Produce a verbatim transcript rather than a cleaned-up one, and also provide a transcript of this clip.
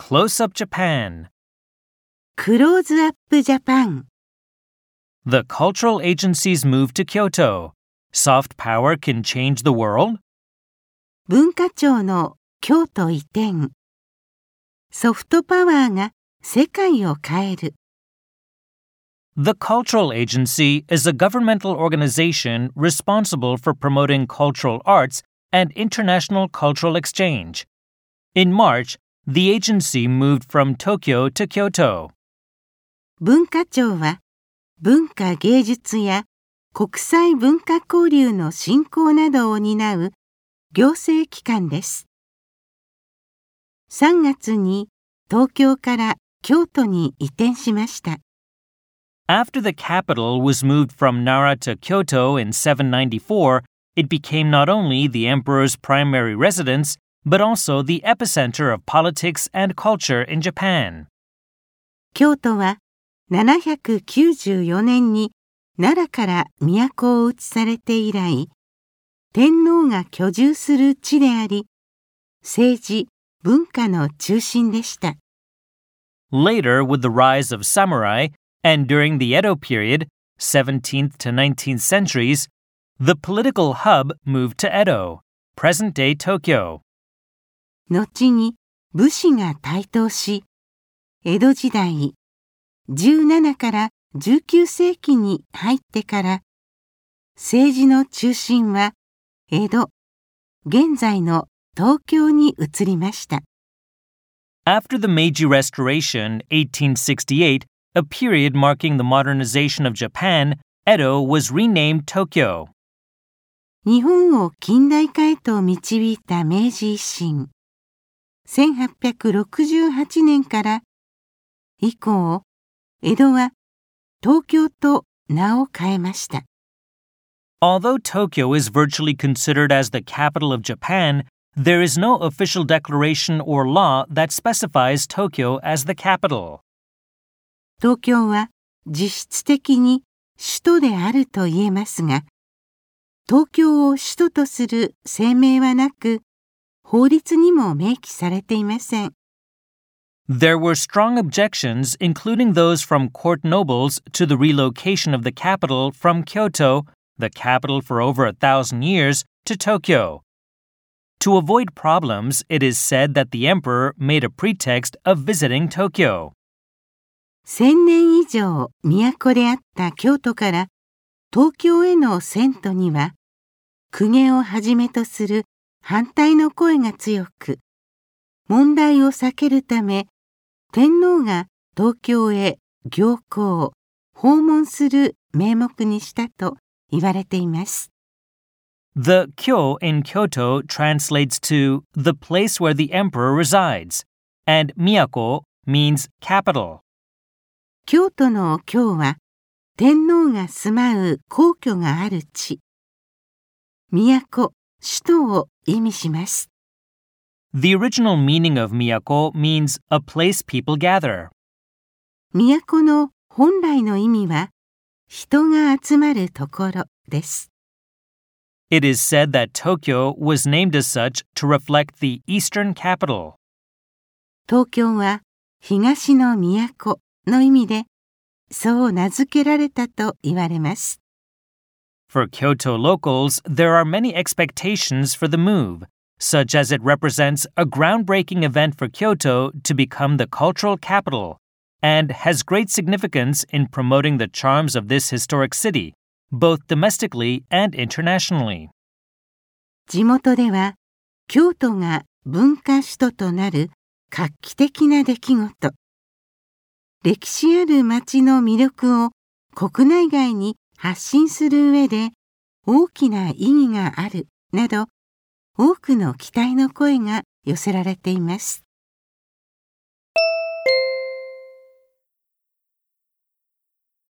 Close-up Japan. クローズアップジャパン。 The cultural agency's move to Kyoto. Soft power can change the world? 文化庁の京都移転。ソフトパワーが世界を変える。 The Cultural Agency is a governmental organization responsible for promoting cultural arts and international cultural exchange. In March, the agency moved from Tokyo to Kyoto. 文化庁は文化芸術や国際文化交流の振興などを担う行政機関です。さんがつに東京から京都に移転しました。 After the capital was moved from Nara to Kyoto in seven ninety-four, it became not only the emperor's primary residence, but also the epicenter of politics and culture in Japan. 京都はななひゃくきゅうじゅうよねんに奈良から都を移されて以来、天皇が居住する地であり、政治・文化の中心でした。 Later, with the rise of samurai, and during the Edo period, seventeenth to nineteenth centuries, the political hub moved to Edo, present-day Tokyo. 後に武士が台頭し、江戸時代、じゅうななからじゅうきゅうせいきに入ってから、政治の中心は江戸、現在の東京に移りました。 After the Meiji Restoration, eighteen sixty-eight, a period marking the modernization of Japan, Edo was renamed Tokyo. 日本を近代化へと導いた明治維新。せんはっぴゃくろくじゅうはちねんから以降、江戸は東京と名を変えました。 Although Tokyo is virtually considered as the capital of Japan, there is no official declaration or law that specifies Tokyo as the capital. 東京は実質的に首都であると言えますが、東京を首都とする声明はなく、法律にも明記されていません。 There were strong objections, including those from court nobles, to the relocation of the capital from Kyoto, the capital for over a thousand years, to Tokyo. To avoid problems, it is said that the emperor made a pretext of visiting Tokyo. 千年以上都であった京都から東京への遷都には、公家をはじめとする反対の声が強く、問題を避けるため、天皇が東京へ行幸、訪問する名目にしたと言われています。 The Kyo in Kyoto translates to the place where the emperor resides, and Miyako means capital. 京都の京は天皇が住まう皇居がある地。都、首都を意味します。 The original meaning of Miyako means a place people gather. 都の本来の意味は人が集まるところです。 It is said that Tokyo was named as such to reflect the eastern capital. 東京は東の都の意味で、そう名付けられたと言われます。 For Kyoto locals, there are many expectations for the move, such as it represents a groundbreaking event for Kyoto to become the cultural capital, and has great significance in promoting the charms of this historic city, both domestically and internationally. 地元では、京都が文化首都となる画期的な出来事。歴史ある町の魅力を国内外に発信する上で大きな意義があるなど、多くの期待の声が寄せられています。